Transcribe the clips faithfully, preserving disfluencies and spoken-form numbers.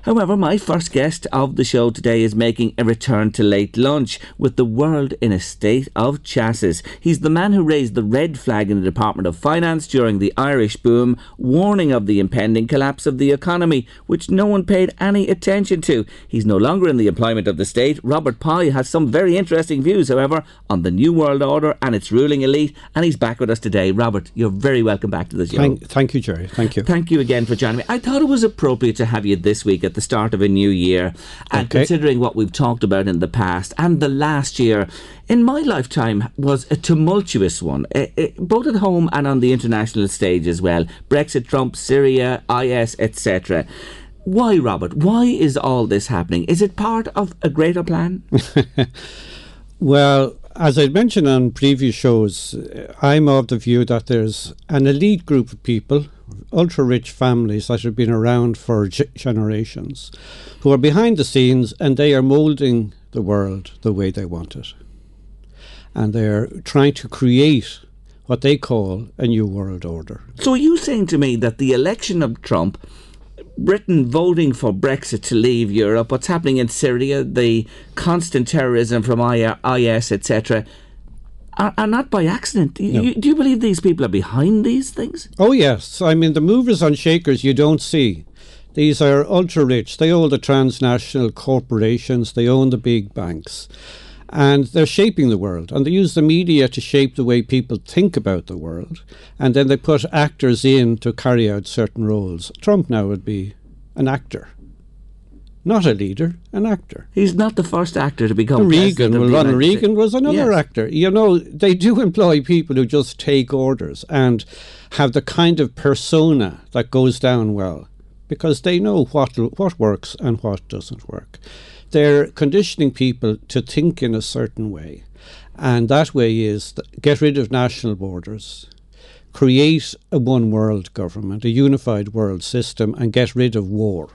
However, my first guest of the show today is making a return to late lunch with the world in a state of chassis. He's the man who raised the red flag in the Department of Finance during the Irish boom, warning of the impending collapse of the economy, which no one paid any attention to. He's no longer in the employment of the state. Robert Pye has some very interesting views, however, on the New World Order and its ruling elite, and he's back with us today. Robert, you're very welcome back to the show. Thank, thank you, Jerry. Thank you. Thank you again for joining me. I thought it was appropriate to have you this week at the start of a new year, and okay. considering what we've talked about in the past, and the last year in my lifetime was a tumultuous one, uh, uh, both at home and on the international stage as well. Brexit, Trump, Syria, I S, et cetera. Why, Robert? Why is all this happening? Is it part of a greater plan? Well, as I mentioned on previous shows, I'm of the view that there's an elite group of people, ultra-rich families that have been around for g- generations, who are behind the scenes, and they are moulding the world the way they want it. And they're trying to create what they call a new world order. So are you saying to me that the election of Trump, Britain voting for Brexit to leave Europe, what's happening in Syria, the constant terrorism from I S, et cetera, are, are not by accident? Do you, No. do you believe these people are behind these things? Oh, yes. I mean, the movers and shakers you don't see. These are ultra-rich. They own the transnational corporations. They own the big banks. And they're shaping the world. And they use the media to shape the way people think about the world. And then they put actors in to carry out certain roles. Trump now would be an actor. Not a leader, an actor. He's not the first actor to become Reagan, president of well, the Ronald United Reagan was another Yes. actor. You know, they do employ people who just take orders and have the kind of persona that goes down well, because they know what what works and what doesn't work. They're conditioning people to think in a certain way, and that way is th- get rid of national borders, create a one world government, a unified world system, and get rid of war.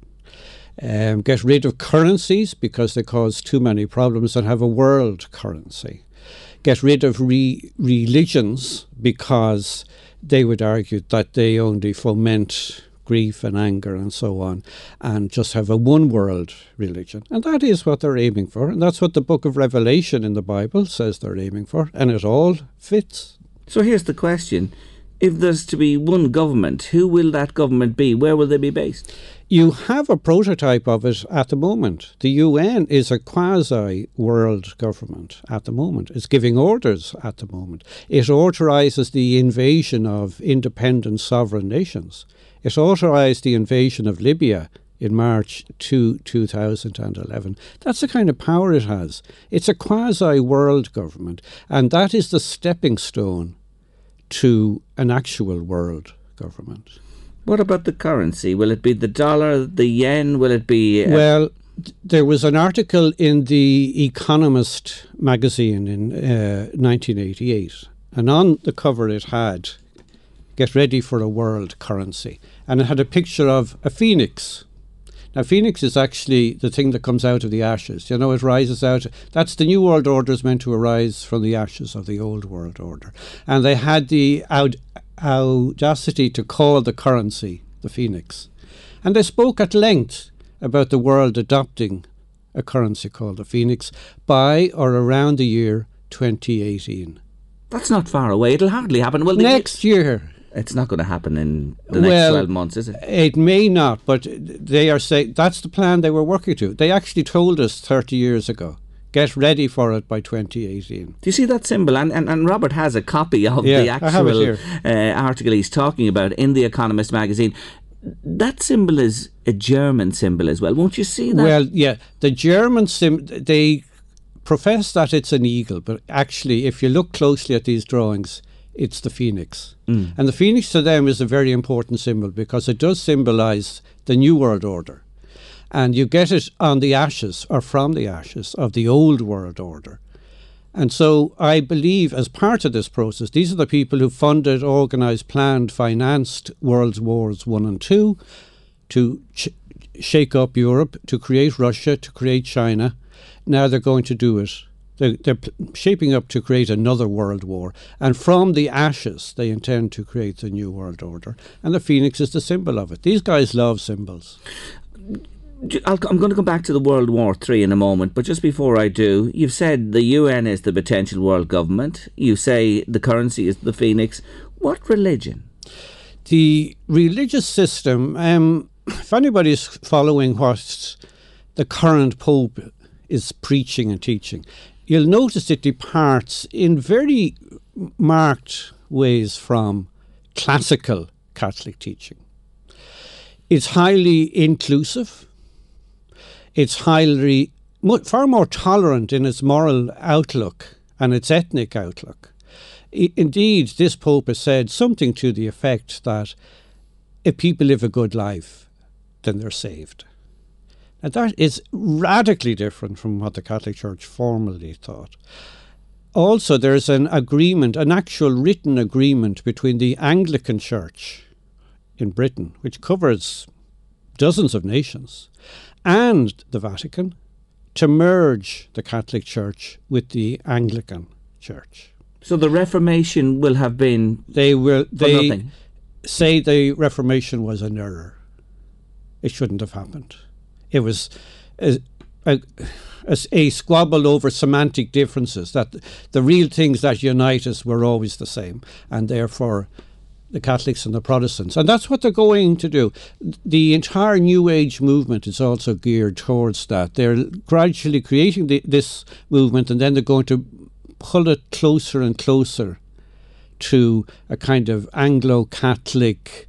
Um, get rid of currencies because they cause too many problems, and have a world currency. Get rid of re- religions because they would argue that they only foment grief and anger and so on, and just have a one world religion. And that is what they're aiming for, and that's what the book of Revelation in the Bible says they're aiming for, and it all fits. So here's the question. If there's to be one government, who will that government be? Where will they be based? You have a prototype of it at the moment. The U N is a quasi-world government at the moment. It's giving orders at the moment. It authorises the invasion of independent sovereign nations. It authorised the invasion of Libya in March two thousand eleven. That's the kind of power it has. It's a quasi-world government, and that is the stepping stone to an actual world government. What about the currency? Will it be the dollar, the yen? Will it be... Uh, Well, th- there was an article in The Economist magazine in uh, nineteen eighty-eight, and on the cover it had, "Get ready for a world currency." And it had a picture of a phoenix. Now, phoenix is actually the thing that comes out of the ashes. You know, it rises out. That's the New World Order is meant to arise from the ashes of the Old World Order. And they had the aud- audacity to call the currency the phoenix. And they spoke at length about the world adopting a currency called the phoenix by or around the year twenty eighteen. That's not far away. It'll hardly happen. Well, Next year. It's not going to happen in the next Well, twelve months, is it? It may not, but they are saying that's the plan they were working to. They actually told us thirty years ago, get ready for it by twenty eighteen. Do you see that symbol? And, and, and Robert has a copy of Yeah, the I have it actual here. uh, article he's talking about in The Economist magazine. That symbol is a German symbol as well. Won't you see that? Well, yeah, the German sim they profess that it's an eagle, but actually, if you look closely at these drawings, it's the phoenix. Mm. And the phoenix to them is a very important symbol because it does symbolise the New World Order. And you get it on the ashes, or from the ashes, of the Old World Order. And so I believe as part of this process, these are the people who funded, organised, planned, financed World Wars One and Two to ch- shake up Europe, to create Russia, to create China. Now they're going to do it. They're, they're shaping up to create another world war. And from the ashes, they intend to create the New World Order. And the phoenix is the symbol of it. These guys love symbols. I'll, I'm going to come back to the World War Three in a moment, but just before I do, you've said the U N is the potential world government. You say the currency is the phoenix. What religion? The religious system, um, if anybody's following what the current Pope is preaching and teaching, you'll notice it departs in very marked ways from classical Catholic teaching. It's highly inclusive. It's highly, far more tolerant in its moral outlook and its ethnic outlook. I, indeed, this Pope has said something to the effect that if people live a good life, then they're saved. And that is radically different from what the Catholic Church formerly thought. Also, there's an agreement, an actual written agreement between the Anglican Church in Britain, which covers dozens of nations, and the Vatican, to merge the Catholic Church with the Anglican Church. So the Reformation will have been they will for they nothing. say the Reformation was an error. It shouldn't have happened. It was a, a, a, a squabble over semantic differences, that the real things that unite us were always the same, and therefore the Catholics and the Protestants. And that's what they're going to do. The entire New Age movement is also geared towards that. They're gradually creating the, this movement, and then they're going to pull it closer and closer to a kind of Anglo-Catholic,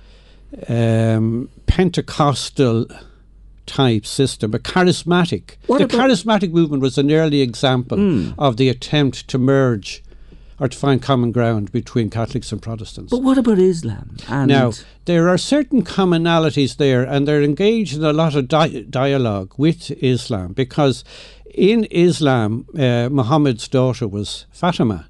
um, Pentecostal type system, a charismatic. What the about- charismatic movement was an early example Mm. of the attempt to merge or to find common ground between Catholics and Protestants. But what about Islam? And Now, there are certain commonalities there, and they're engaged in a lot of di- dialogue with Islam, because in Islam, uh, Muhammad's daughter was Fatima,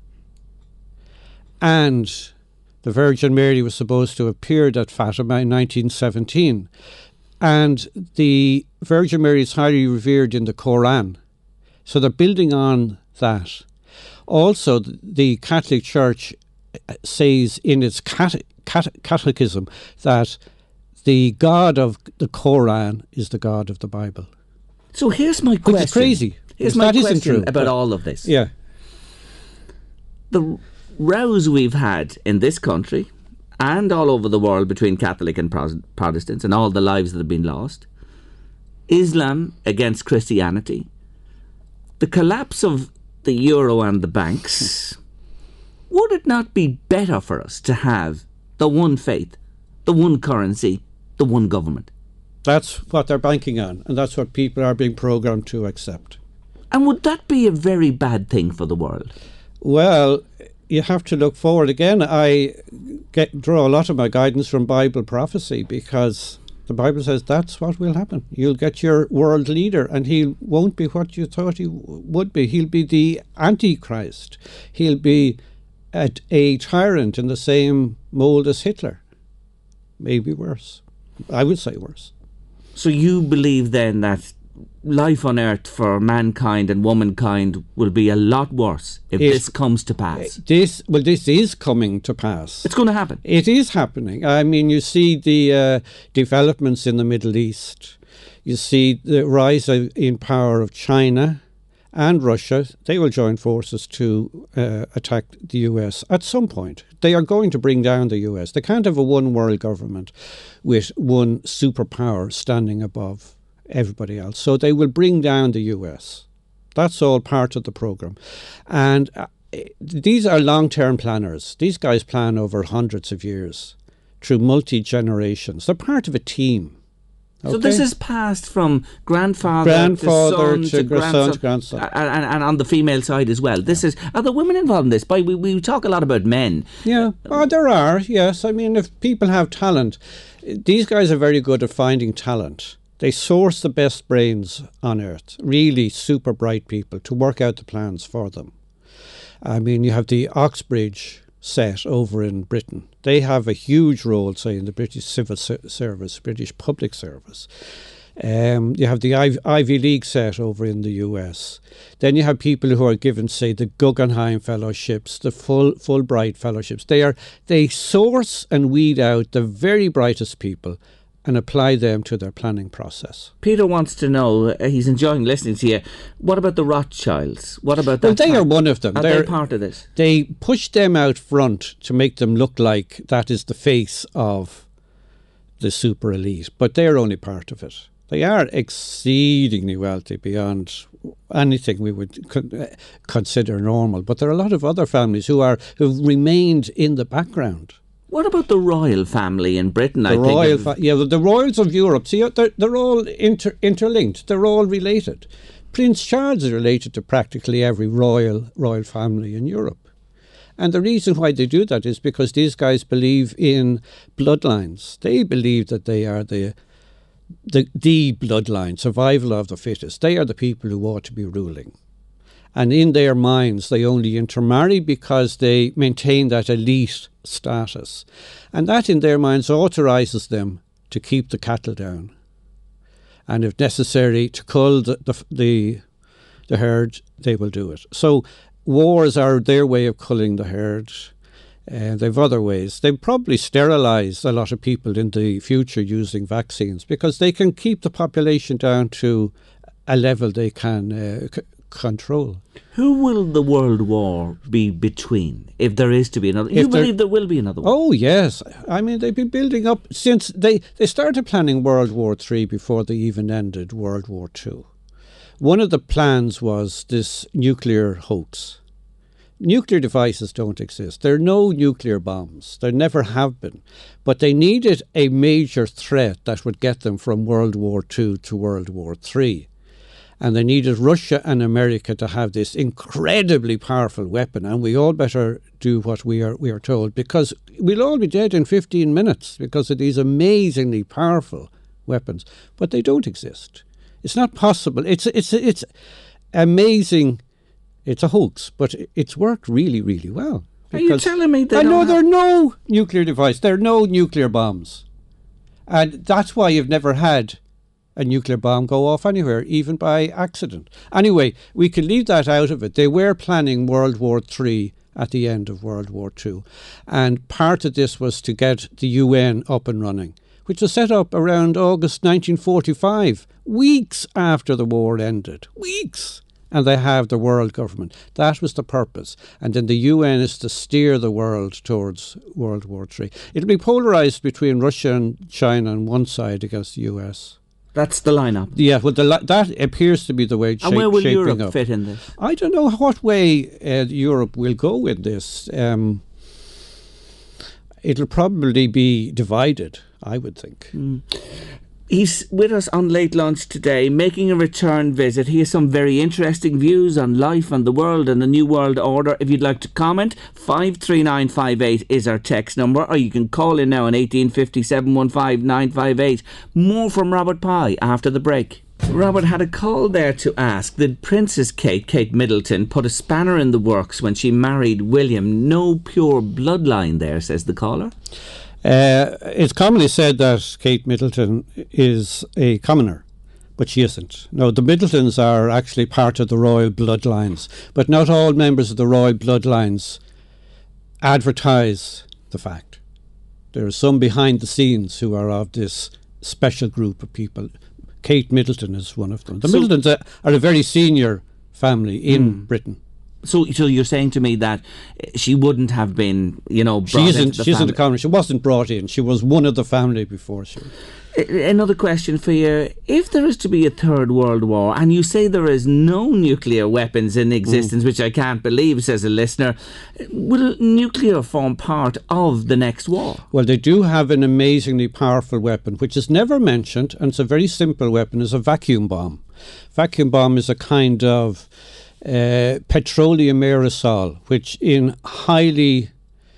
and the Virgin Mary was supposed to have appeared at Fatima in nineteen seventeen, and the Virgin Mary is highly revered in the Quran, so they're building on that. Also, the Catholic Church says in its cat- cat- catechism that the God of the Quran is the God of the Bible. so here's my question. Which is crazy. Here's That my isn't question true, about but- all of this. Yeah. The rows we've had in this country and all over the world between Catholic and Pros- Protestants, and all the lives that have been lost, Islam against Christianity, the collapse of the euro and the banks, would it not be better for us to have the one faith, the one currency, the one government? That's what they're banking on, and that's what people are being programmed to accept. And would that be a very bad thing for the world? Well, you have to look forward again. I get draw a lot of my guidance from Bible prophecy, because the Bible says that's what will happen. You'll get your world leader, and he won't be what you thought he w- would be. He'll be the Antichrist. He'll be a, a tyrant in the same mould as Hitler. Maybe worse. I would say worse. So you believe then that life on earth for mankind and womankind will be a lot worse if If- this comes to pass? This well, this is coming to pass. It's going to happen. It is happening. I mean, you see the uh, developments in the Middle East. You see the rise of, in power of China and Russia. They will join forces to uh, attack the U S at some point. They are going to bring down the U S. They can't have a one world government with one superpower standing above everybody else. So they will bring down the U S. That's all part of the program. And uh, these are long-term planners. These guys plan over hundreds of years through multi-generations. They're part of a team. So Okay? this is passed from grandfather, Grandfather to son to to, gra- grandson, son to grandson. a- And, and on the female side as well. This is are there women involved in this? By we, we talk a lot about men. Yeah, oh, there are, yes. I mean, if people have talent, these guys are very good at finding talent. They source the best brains on earth, really super bright people, to work out the plans for them. I mean, you have the Oxbridge set over in Britain. They have a huge role, say, in the British Civil Ser- Service, British Public Service. Um, you have the Iv- Ivy League set over in the U S. Then you have people who are given, say, the Guggenheim Fellowships, the full Fulbright Fellowships. They are they source and weed out the very brightest people and apply them to their planning process. Peter wants to know, uh, he's enjoying listening to you, what about the Rothschilds? What about that? Well, they part? are one of them. Are They're, they part of this? They push them out front to make them look like that is the face of the super elite, but they're only part of it. They are exceedingly wealthy beyond anything we would con- consider normal, but there are a lot of other families who are who've remained in the background. What about the royal family in Britain? The I royal, think fa- yeah, well, the royals of Europe. See, they're, they're all inter- interlinked. They're all related. Prince Charles is related to practically every royal royal family in Europe, and the reason why they do that is because these guys believe in bloodlines. They believe that they are the the the bloodline, survival of the fittest. They are the people who ought to be ruling. And in their minds, they only intermarry because they maintain that elite status. And that, in their minds, authorises them to keep the cattle down. And if necessary, to cull the, the, the, the herd, they will do it. So wars are their way of culling the herd. Uh, they've other ways. They probably sterilise a lot of people in the future using vaccines because they can keep the population down to a level they can uh, c- control. Who will the world war be between, if there is to be another? If You there- believe there will be another one? Oh, yes. I mean, they've been building up since they, they started planning World War Three before they even ended World War Two. One of the plans was this nuclear hoax. Nuclear devices don't exist. There are no nuclear bombs. There never have been. But they needed a major threat that would get them from World War Two to World War Three. And they needed Russia and America to have this incredibly powerful weapon. And we all better do what we are we are told, because we'll all be dead in fifteen minutes because of these amazingly powerful weapons. But they don't exist. It's not possible. It's it's it's amazing. It's a hoax, but it's worked really, really well. Are you telling me that? I know there are no nuclear device. There are no nuclear bombs. And that's why you've never had a nuclear bomb go off anywhere, even by accident. Anyway, we can leave that out of it. They were planning World War Three at the end of World War Two. And part of this was to get the U N up and running, which was set up around August nineteen forty-five, weeks after the war ended. Weeks! And they have the world government. That was the purpose. And then the U N is to steer the world towards World War Three. It'll be polarised between Russia and China on one side against the U S. That's the lineup. Yeah, well, the, li- that appears to be the way it's And shape, where will shaping Europe up. fit in this? I don't know what way uh, Europe will go in this. Um, it'll probably be divided, I would think. Mm. He's with us on Late Lunch today, making a return visit. He has some very interesting views on life and the world and the New World Order. If you'd like to comment, five three nine five eight is our text number, or you can call in now on eighteen fifty, seven one five, nine five eight. More from Robert Pye after the break. Robert had a call there to ask, did Princess Kate, Kate Middleton, put a spanner in the works when she married William? No pure bloodline there, says the caller. Uh, it's commonly said that Kate Middleton is a commoner, but she isn't. No, the Middletons are actually part of the royal bloodlines, but not all members of the royal bloodlines advertise the fact. There are some behind the scenes who are of this special group of people. Kate Middleton is one of them. The So- Middletons are, are a very senior family in Mm. Britain. So, so you're saying to me that she wouldn't have been, you know, brought She isn't. into the She isn't family. a commoner. She wasn't brought in. She was one of the family before she. A- Another question for you. If there is to be a third world war, and you say there is no nuclear weapons in existence, Mm. which I can't believe, says a listener, will nuclear form part of the next war? Well, they do have an amazingly powerful weapon, which is never mentioned, and it's a very simple weapon, is a vacuum bomb. Vacuum bomb is a kind of uh, petroleum aerosol, which in highly,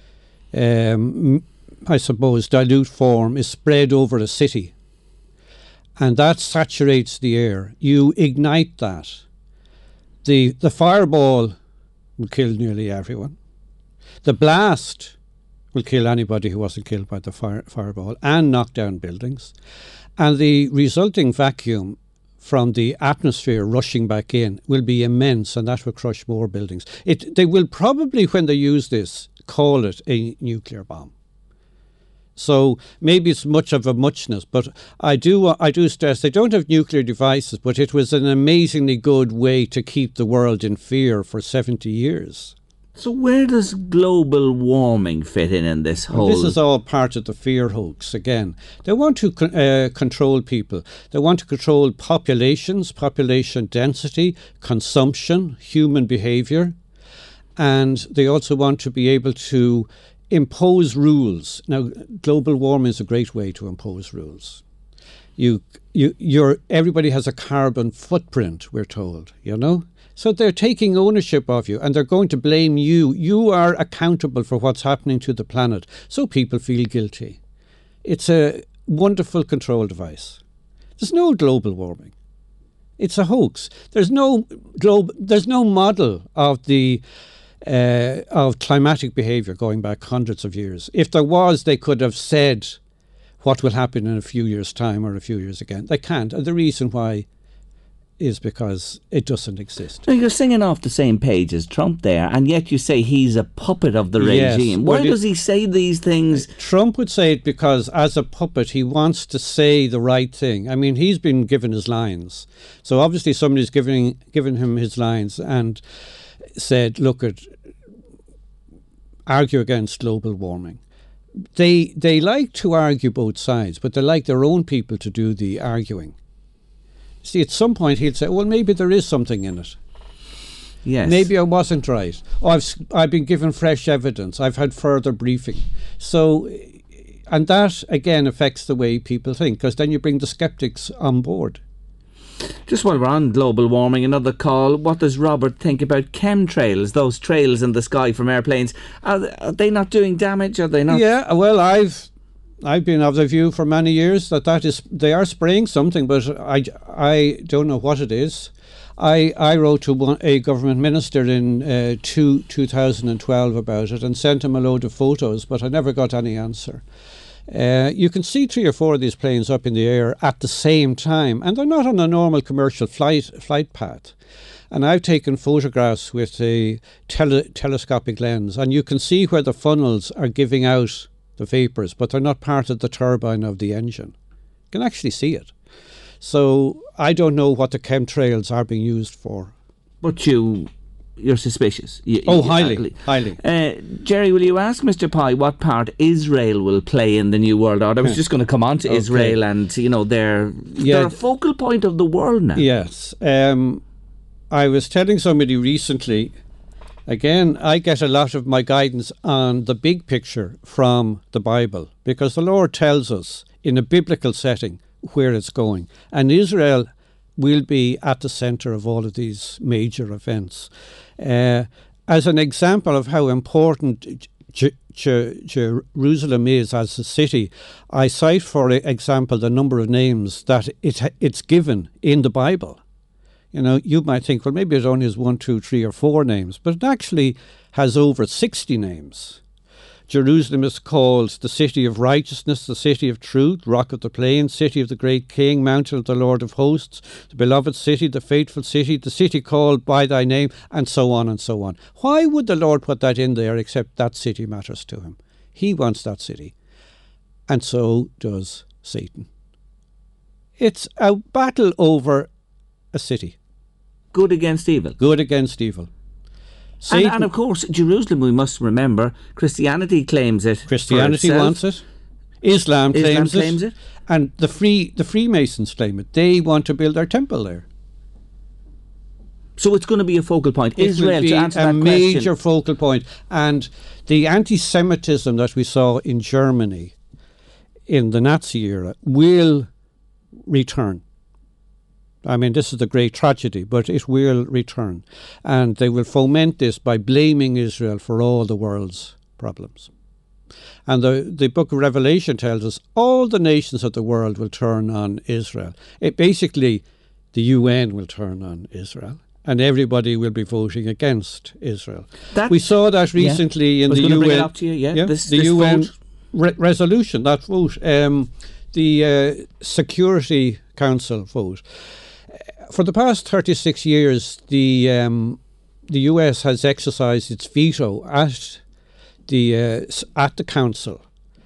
um, I suppose, dilute form is spread over a city. And that saturates the air. You ignite that. The, the fireball will kill nearly everyone. The blast will kill anybody who wasn't killed by the fire, fireball and knock down buildings. And the resulting vacuum from the atmosphere rushing back in will be immense, and that will crush more buildings. It, they will probably, when they use this, call it a nuclear bomb. So maybe it's much of a muchness, but I do I do stress they don't have nuclear devices, but it was an amazingly good way to keep the world in fear for seventy years. So where does global warming fit in in this whole... Well, this is all part of the fear hoax again. They want to uh, control people. They want to control populations, population density, consumption, human behaviour. And they also want to be able to impose rules. Now, global warming is a great way to impose rules. You, you, you're, everybody has a carbon footprint, we're told, you know? So they're taking ownership of you and they're going to blame you. You are accountable for what's happening to the planet. So people feel guilty. It's a wonderful control device. There's no global warming. It's a hoax. There's no globe, there's no model of the uh, of climatic behaviour going back hundreds of years. If there was, they could have said what will happen in a few years' time or a few years again. They can't. And the reason why is because it doesn't exist. Now you're singing off the same page as Trump there, and yet you say he's a puppet of the Yes. regime. Well, Why you- does he say these things? Trump would say it because, as a puppet, he wants to say the right thing. I mean, he's been given his lines. So obviously somebody's giving given him his lines and said, look, at argue against global warming. They, they like to argue both sides, but they like their own people to do the arguing. See, at some point he'll say, well, maybe there is something in it. Yes. Maybe I wasn't right. Oh, I've, s- I've been given fresh evidence. I've had further briefing. So, and that, again, affects the way people think, because then you bring the skeptics on board. Just while we're on global warming, another call. What does Robert think about chemtrails, those trails in the sky from airplanes? Are, th- are they not doing damage? Are they not? Yeah, well, I've I've been of the view for many years that that is they are spraying something, but I, I don't know what it is. I I wrote to one, a government minister in uh, two, two thousand twelve about it and sent him a load of photos, but I never got any answer. Uh, you can see three or four of these planes up in the air at the same time, and they're not on a normal commercial flight flight path. And I've taken photographs with a tele- telescopic lens, and you can see where the funnels are giving out the vapours, but they're not part of the turbine of the engine. You can actually see it. So I don't know what the chemtrails are being used for. But you, you're suspicious. You, Oh, you- highly, highly. Uh, Jerry, will you ask Mister Pye what part Israel will play in the New World Order? I was just going to come on to Okay. Israel, and you know they're Yeah. they're a focal point of the world now. Yes. Um, I was telling somebody recently, again, I get a lot of my guidance on the big picture from the Bible, because the Lord tells us in a biblical setting where it's going. And Israel will be at the centre of all of these major events. Uh, as an example of how important J- J- Jerusalem is as a city, I cite, for example, the number of names that it it's given in the Bible. You know, you might think, well, maybe it only has one, two, three, or four names, but it actually has over sixty names. Jerusalem is called the city of righteousness, the city of truth, rock of the plain, city of the great king, mountain of the Lord of hosts, the beloved city, the faithful city, the city called by thy name, and so on and so on. Why would the Lord put that in there except that city matters to him? He wants that city. And so does Satan. It's a battle over a city. Good against evil. Good against evil. And, Satan, and of course, Jerusalem, we must remember, Christianity claims it. for Christianity itself. wants it. Islam claims, Islam it. claims it. And the free the Freemasons claim it. They want to build their temple there. So it's going to be a focal point. It Israel, will be to answer a that major question. focal point. And the anti-Semitism that we saw in Germany in the Nazi era will return. I mean, this is the great tragedy, but it will return. And they will foment this by blaming Israel for all the world's problems. And the, the book of Revelation tells us all the nations of the world will turn on Israel. It basically, the U N will turn on Israel, and everybody will be voting against Israel. That- we saw that yeah. recently I in was the gonna U N. bring it up to you, yeah. This- the this U N vote. re- resolution, that vote, um, the uh, Security Council vote. For the past thirty-six years, the um, the U S has exercised its veto at the uh, s- at the council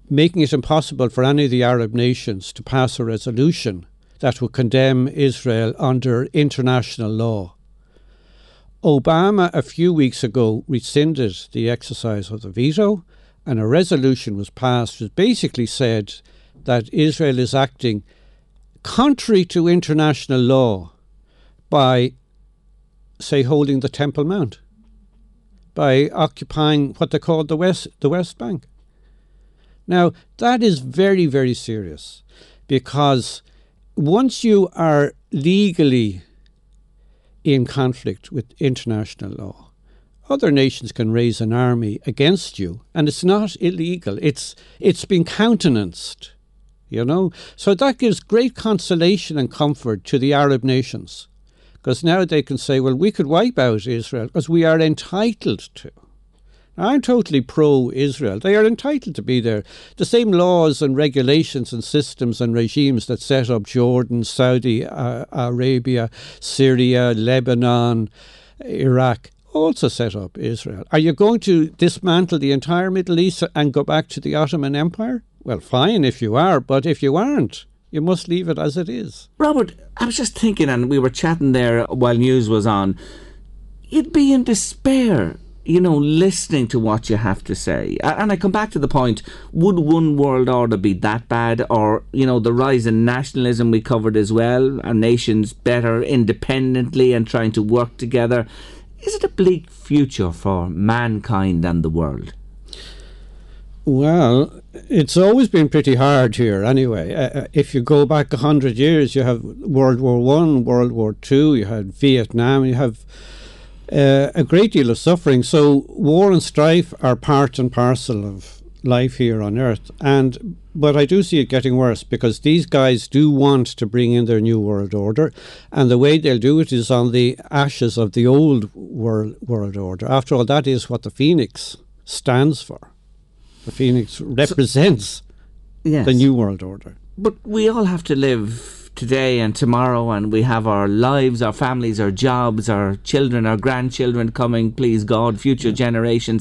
making it impossible for any of the Arab nations to pass a resolution that would condemn Israel under international law. Obama, a few weeks ago, rescinded the exercise of the veto, and a resolution was passed that basically said that Israel is acting contrary to international law by, say, holding the Temple Mount, by occupying what they call the West, the West Bank. Now, that is very, very serious, because once you are legally in conflict with international law, other nations can raise an army against you, and it's not illegal. It's it's been countenanced, you know. So that gives great consolation and comfort to the Arab nations, because now they can say, well, we could wipe out Israel because we are entitled to. I'm totally pro-Israel. They are entitled to be there. The same laws and regulations and systems and regimes that set up Jordan, Saudi uh, Arabia, Syria, Lebanon, Iraq, also set up Israel. Are you going to dismantle the entire Middle East and go back to the Ottoman Empire? Well, fine if you are, but if you aren't, you must leave it as it is. Robert, I was just thinking, and we were chatting there while news was on, you'd be in despair, you know, listening to what you have to say. And I come back to the point, would one world order be that bad? Or, you know, the rise in nationalism we covered as well, our nations better independently and trying to work together. Is it a bleak future for mankind and the world? Well, it's always been pretty hard here anyway. Uh, if you go back a hundred years, you have World War One, World War Two, you had Vietnam, you have Uh, a great deal of suffering. So war and strife are part and parcel of life here on earth. And but I do see it getting worse, because these guys do want to bring in their new world order, and the way they'll do it is on the ashes of the old world world order. After all, that is what the Phoenix stands for. The Phoenix represents so, yes. the new world order. But we all have to live today and tomorrow, and we have our lives, our families, our jobs, our children, our grandchildren coming, please God, future generations.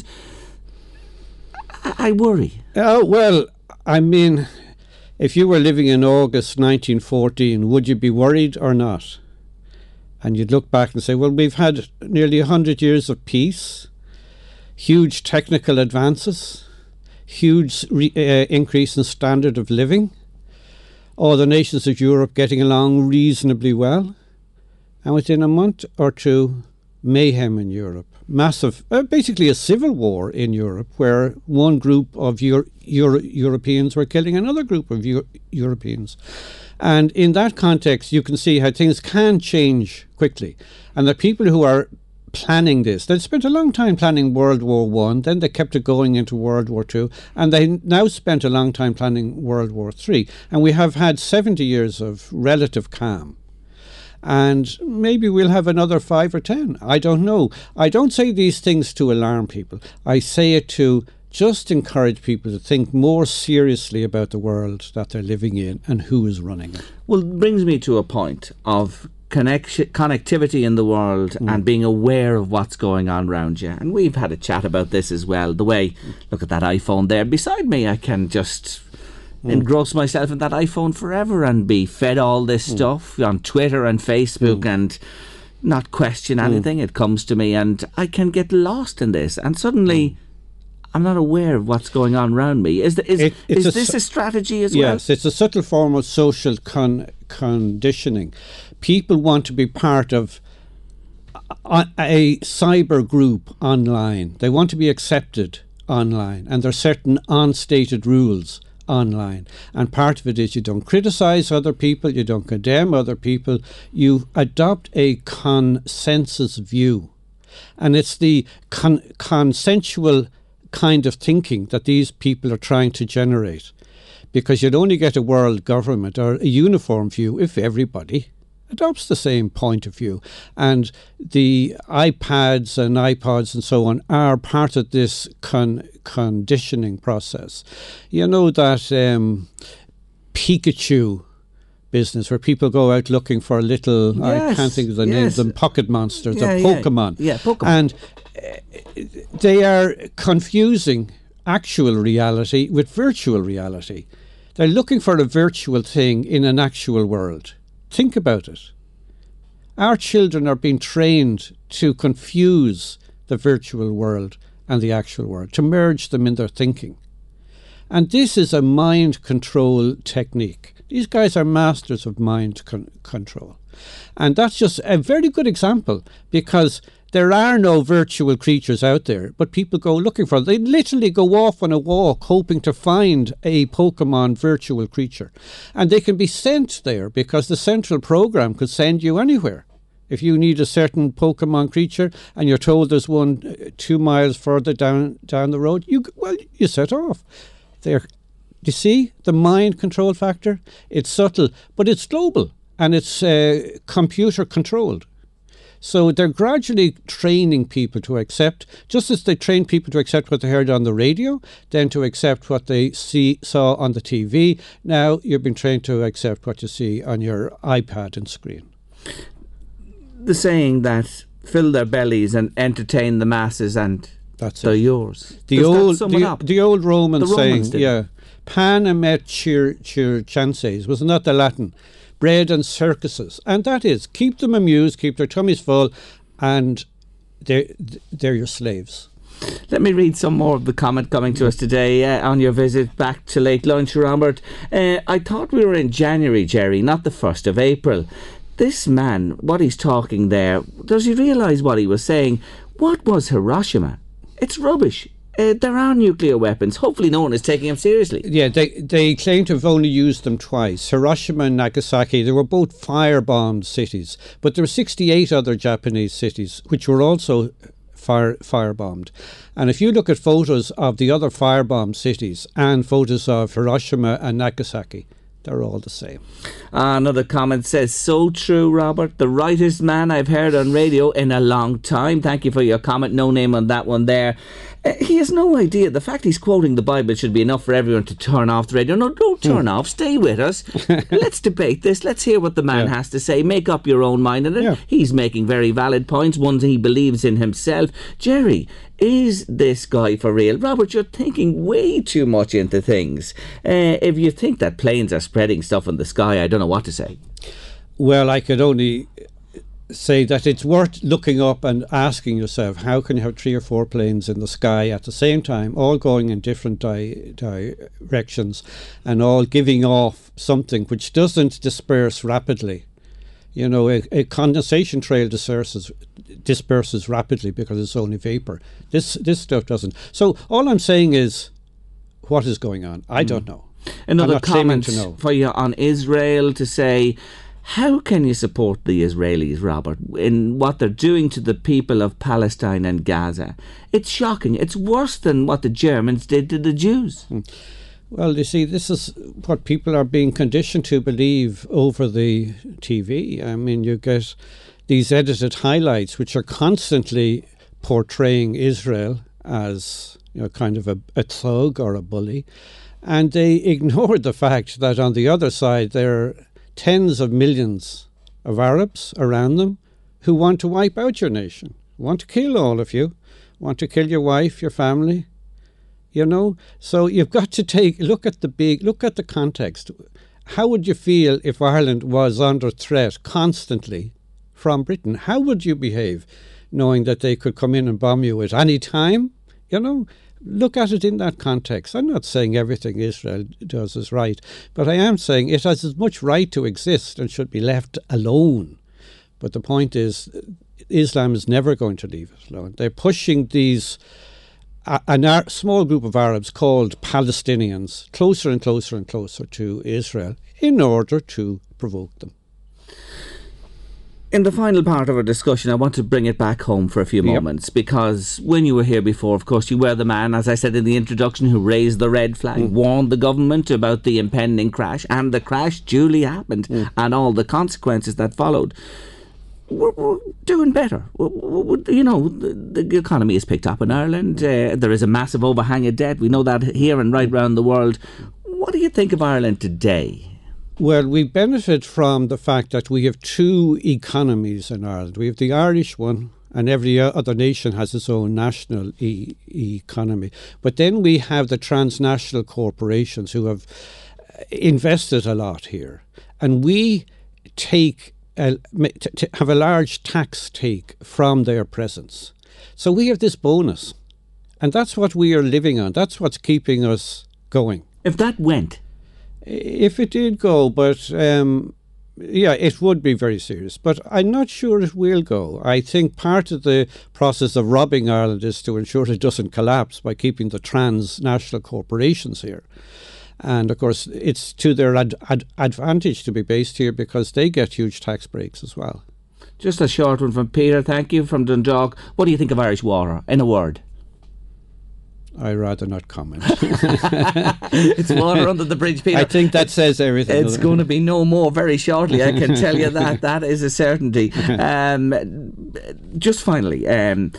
I, I worry. Oh, well, I mean, if you were living in August nineteen fourteen, would you be worried or not? And you'd look back and say, well, we've had nearly one hundred years of peace, huge technical advances, huge re- uh, increase in standard of living, all the nations of Europe getting along reasonably well, and within a month or two, mayhem in Europe. Massive, uh, basically a civil war in Europe, where one group of Euro- Euro- Europeans were killing another group of Euro- Europeans. And in that context, you can see how things can change quickly. And the people who are planning this, they spent a long time planning World War One, then they kept it going into World War Two, and they now spent a long time planning World War Three. And we have had seventy years of relative calm. And maybe we'll have another five or ten. I don't know. I don't say these things to alarm people. I say it to just encourage people to think more seriously about the world that they're living in and who is running it. Well, it brings me to a point of connection, connectivity in the world mm. and being aware of what's going on around you. And we've had a chat about this as well. The way, look at that iPhone there beside me, I can just Mm. engross myself in that iPhone forever and be fed all this mm. stuff on Twitter and Facebook mm. and not question anything. Mm. It comes to me and I can get lost in this, and suddenly mm. I'm not aware of what's going on around me. Is, the, is, it, is a this su- a strategy as yes, well? Yes, it's a subtle form of social con- conditioning. People want to be part of a, a cyber group online. They want to be accepted online, and there are certain unstated rules online, and part of it is you don't criticize other people, you don't condemn other people, you adopt a consensus view, and it's the con- consensual kind of thinking that these people are trying to generate, because you'd only get a world government or a uniform view if everybody adopts the same point of view. And the iPads and iPods and so on are part of this con- conditioning process. You know that um, Pikachu business where people go out looking for a little, yes, I can't think of the yes. name of them, pocket monsters, yeah, or Pokemon. Yeah, yeah Pokemon. And uh, they are confusing actual reality with virtual reality. They're looking for a virtual thing in an actual world. Think about it. Our children are being trained to confuse the virtual world and the actual world, to merge them in their thinking. And this is a mind control technique. These guys are masters of mind con- control. And that's just a very good example, because there are no virtual creatures out there, but people go looking for them. They literally go off on a walk hoping to find a Pokemon virtual creature. And they can be sent there because the central program could send you anywhere. If you need a certain Pokemon creature and you're told there's one two miles further down down the road, you well, you set off. There, you see the mind control factor? It's subtle, but it's global and it's uh, computer controlled. So they're gradually training people to accept, just as they train people to accept what they heard on the radio, then to accept what they see saw on the T V. Now you're being trained to accept what you see on your iPad and screen. The saying that fill their bellies and entertain the masses, and that's they're it. yours. The Does old, that sum it the, up? the old Roman The Romans saying, did. yeah, panem et cir, circenses, wasn't that the Latin? Bread and circuses, and that is keep them amused, keep their tummies full, and they're they're your slaves. Let me read some more of the comment coming to us today uh, on your visit back to Late Lunch, Robert. Uh, I thought we were in January, Jerry, not the first of April. This man, what he's talking there, does he realise what he was saying? What was Hiroshima? It's rubbish. Uh, there are nuclear weapons. Hopefully no one is taking them seriously. Yeah, they, they claim to have only used them twice. Hiroshima and Nagasaki, they were both firebombed cities. But there were sixty-eight other Japanese cities which were also fire firebombed. And if you look at photos of the other firebombed cities and photos of Hiroshima and Nagasaki, they're all the same. Uh, another comment says, so true, Robert. The rightest man I've heard on radio in a long time. Thank you for your comment. No name on that one there. Uh, he has no idea. The fact he's quoting the Bible should be enough for everyone to turn off the radio. No, don't turn mm. off. Stay with us. Let's debate this. Let's hear what the man yeah. has to say. Make up your own mind. And yeah. he's making very valid points, ones he believes in himself. Jerry, is this guy for real? Robert, you're thinking way too much into things. Uh, if you think that planes are spreading stuff in the sky, I don't know what to say. Well, I could only say that it's worth looking up and asking yourself, how can you have three or four planes in the sky at the same time, all going in different di- directions and all giving off something which doesn't disperse rapidly? You know, a, a condensation trail disperses, disperses rapidly because it's only vapor. This this stuff doesn't. So all I'm saying is, what is going on? I mm. don't know. Another comment to know. for you on Israel to say, how can you support the Israelis, Robert, in what they're doing to the people of Palestine and Gaza? It's shocking. It's worse than what the Germans did to the Jews. Mm. Well, you see, this is what people are being conditioned to believe over the T V. I mean, you get these edited highlights which are constantly portraying Israel as, you know, kind of a, a thug or a bully. And they ignore the fact that on the other side there are tens of millions of Arabs around them who want to wipe out your nation, want to kill all of you, want to kill your wife, your family. You know, so you've got to take look at the big look at the context. How would you feel if Ireland was under threat constantly from Britain? How would you behave, knowing that they could come in and bomb you at any time? You know, look at it in that context. I'm not saying everything Israel does is right, but I am saying it has as much right to exist and should be left alone. But the point is, Islam is never going to leave it alone. They're pushing these. A, a small group of Arabs called Palestinians closer and closer and closer to Israel in order to provoke them. In the final part of our discussion, I want to bring it back home for a few moments, yep. because when you were here before, of course, you were the man, as I said in the introduction, who raised the red flag, mm. warned the government about the impending crash, and the crash duly happened, mm. and all the consequences that followed. We're, we're doing better. We're, we're, you know, the, the economy is picked up in Ireland. Uh, there is a massive overhang of debt. We know that here and right around the world. What do you think of Ireland today? Well, we benefit from the fact that we have two economies in Ireland. We have the Irish one and every other nation has its own national e- economy. But then we have the transnational corporations who have invested a lot here, and we take a, t- t- have a large tax take from their presence. So we have this bonus, and that's what we are living on. That's what's keeping us going. If that went, if it did go, but um, yeah, it would be very serious. But I'm not sure it will go. I think part of the process of robbing Ireland is to ensure it doesn't collapse by keeping the transnational corporations here. And of course, it's to their ad- ad- advantage to be based here because they get huge tax breaks as well. Just a short one from Peter, thank you, from Dundalk. What do you think of Irish water, in a word? I'd rather not comment. It's water under the bridge, Peter. I think that says everything. It's going to be no more very shortly, I can tell you that. That is a certainty. Um, just finally, um,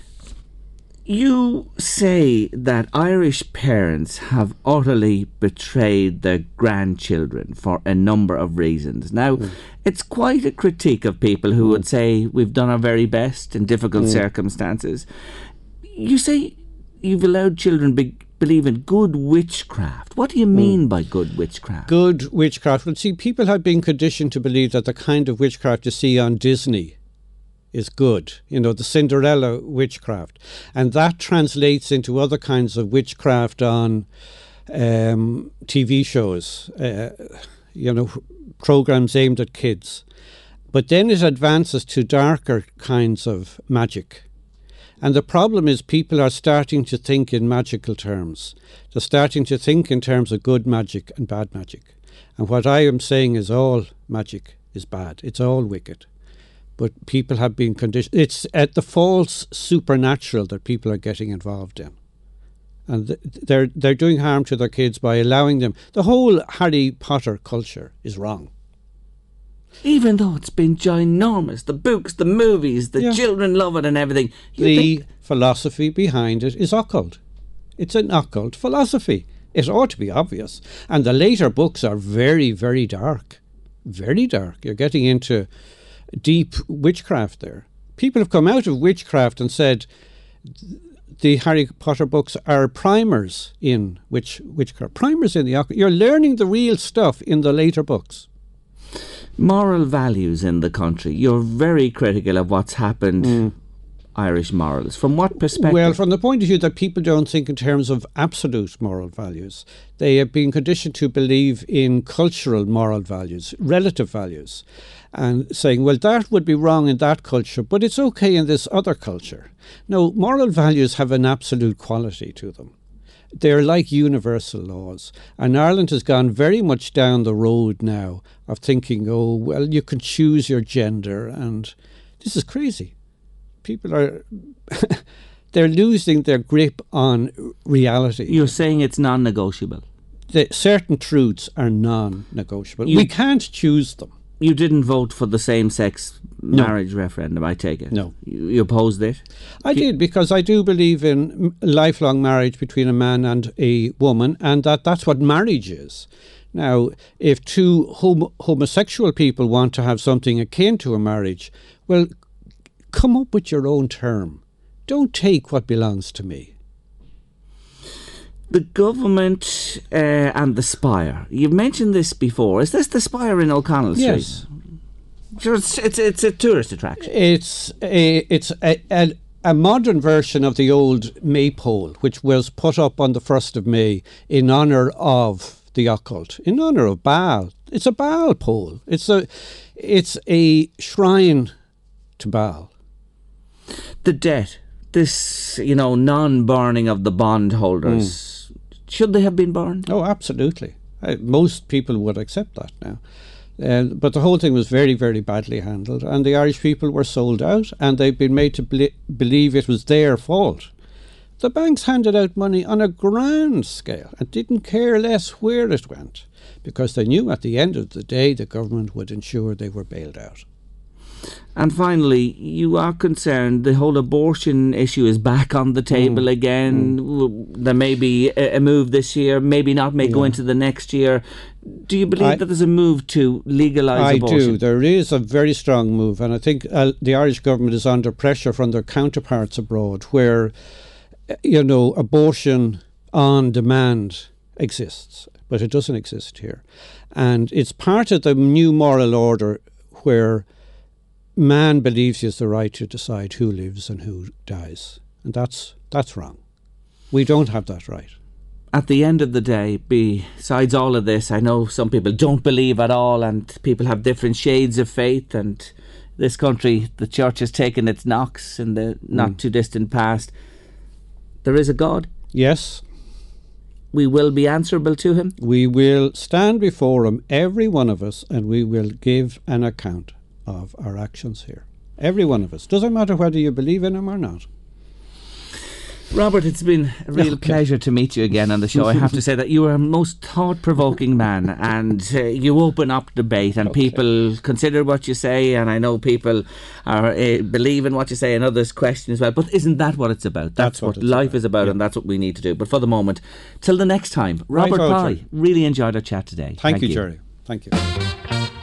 you say that Irish parents have utterly betrayed their grandchildren for a number of reasons. Now, mm. it's quite a critique of people who mm. would say we've done our very best in difficult mm. circumstances. You say you've allowed children be- believe in good witchcraft. What do you mean mm. by good witchcraft? Good witchcraft. Well, see, people have been conditioned to believe that the kind of witchcraft you see on Disney is good, you know, the Cinderella witchcraft. And that translates into other kinds of witchcraft on um, T V shows, uh, you know, programs aimed at kids. But then it advances to darker kinds of magic. And the problem is people are starting to think in magical terms. They're starting to think in terms of good magic and bad magic. And what I am saying is all magic is bad. It's all wicked. But people have been conditioned. It's at the false supernatural that people are getting involved in. And th- they're they're doing harm to their kids by allowing them. The whole Harry Potter culture is wrong. Even though it's been ginormous, the books, the movies, the yeah. children love it and everything. You the think- philosophy behind it is occult. It's an occult philosophy. It ought to be obvious. And the later books are very, very dark. Very dark. You're getting into deep witchcraft there. People have come out of witchcraft and said the Harry Potter books are primers in witch, witchcraft. Primers in the occult. You're learning the real stuff in the later books. Moral values in the country. You're very critical of what's happened. Mm. Irish morals. From what perspective? Well, from the point of view that people don't think in terms of absolute moral values. They have been conditioned to believe in cultural moral values, relative values, and saying, well, that would be wrong in that culture, but it's okay in this other culture. No, moral values have an absolute quality to them. They're like universal laws. And Ireland has gone very much down the road now of thinking, oh, well, you can choose your gender, and this is crazy. People are, they're losing their grip on reality. You're saying it's non-negotiable? The, certain truths are non-negotiable. You, we can't choose them. You didn't vote for the same-sex marriage no. referendum, I take it? No. You, you opposed it? I you, did, because I do believe in lifelong marriage between a man and a woman, and that that's what marriage is. Now, if two hom- homosexual people want to have something akin to a marriage, well, come up with your own term. Don't take what belongs to me. The government uh, and the Spire. You've mentioned this before. Is this the Spire in O'Connell Street? Yes. Sure, it's, it's, it's a tourist attraction. It's a, it's a, a, a modern version of the old Maypole, which was put up on the first of May in honour of the occult, in honour of Baal. It's a Baal pole. It's a, it's a shrine to Baal. The debt, this, you know, non-burning of the bondholders, mm. should they have been burned? Oh, absolutely. Uh, most people would accept that now. Uh, but the whole thing was very, very badly handled, and the Irish people were sold out, and they've been made to ble- believe it was their fault. The banks handed out money on a grand scale and didn't care less where it went, because they knew at the end of the day the government would ensure they were bailed out. And finally, you are concerned the whole abortion issue is back on the table mm. again. Mm. There may be a, a move this year, maybe not, may yeah. go into the next year. Do you believe I, that there's a move to legalise abortion? I do. There is a very strong move, and I think uh, the Irish government is under pressure from their counterparts abroad, where, you know, abortion on demand exists, but it doesn't exist here. And it's part of the new moral order where man believes he has the right to decide who lives and who dies. And that's that's wrong. We don't have that right. At the end of the day, besides all of this, I know some people don't believe at all, and people have different shades of faith, and this country, the church has taken its knocks in the not mm. too distant past. There is a God. Yes. We will be answerable to him. We will stand before him, every one of us, and we will give an account of our actions here. Every one of us. Doesn't matter whether you believe in him or not. Robert, it's been a real okay. pleasure to meet you again on the show. I have to say that you are a most thought-provoking man, and uh, you open up debate, and okay. people consider what you say, and I know people are uh, believe in what you say, and others question as well. But isn't that what it's about? That's, that's what, what life about. is about, yeah. and that's what we need to do. But for the moment, till the next time, Robert right, Pye, really enjoyed our chat today. Thank, Thank you, you, Jerry. Thank you.